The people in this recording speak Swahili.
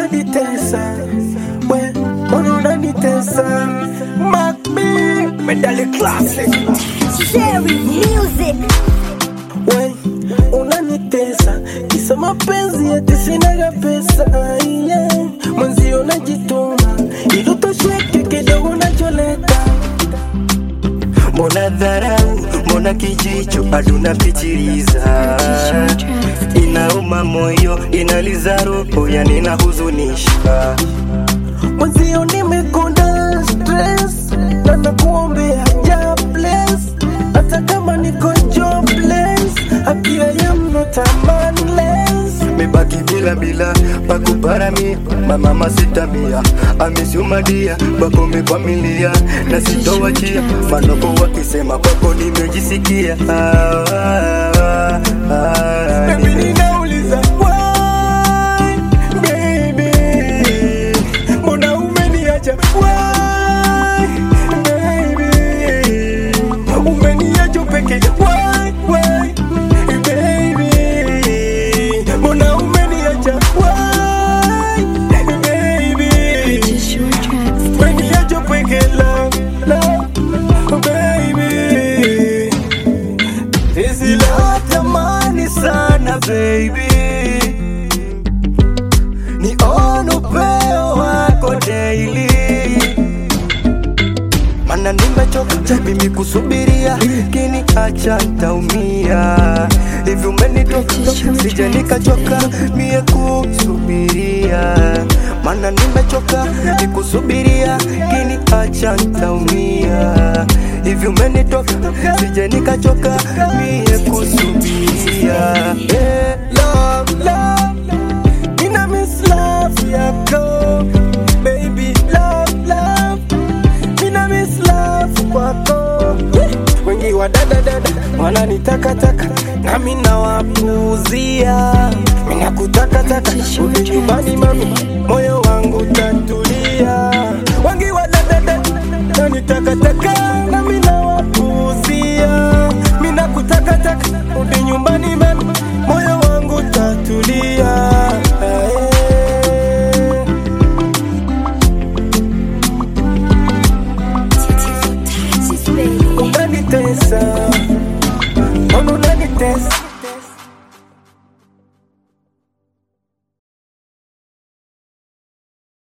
unanitesa, we unanitesa. Macbee, medali classic. Cherry music. We unanitesa, kisa mapenzi eti sinaga pesa, yeah. Mwenzio najituma, ili utosheke kidogo unacholeta. Mbona dharau, mbona kijicho, bado napitiliza. Inauma moyo, inaliza roho, yani inahuzunisha. Mwenzio nimekonda stress, na nakuombea ja bless. Hata kama niko jobless, apia I am not a manless. Mebaki bila pakuparamia, mama sitamia. Amesiumadia, bako mekwamilia, na sitowachia. Manoko wakisema kwako nimejisikia. Baby ninauliza why, baby mbona umeniacha, why, baby umeniacha peke, why, baby mbona umeniacha, why, baby umeniacha peke, love, baby. Hizi love tamani sana baby, ni ono upeo wako daily. Mana nimechoka mimi kusubiria, kini acha nitaumia. Hivi umenitoka sija nikachoka mie kusubiria. Mana nimechoka nikusubiria, kini acha nitaumia. Hivi umenitoka sija nikachoka mie kusubiria. Yeah, love, nina miss love yako baby, love, nina miss love kwako. Wengi wa dada wananitaka nami nawapuuzia. Mina kutaka uje nyumbani mami, moyo wangu tatulia. Wengi wa dada wananitaka nami nawapuuzia. Mina kutaka uje nyumbani mami, moyo wangu tatulia. Unanitesa, unanitesa.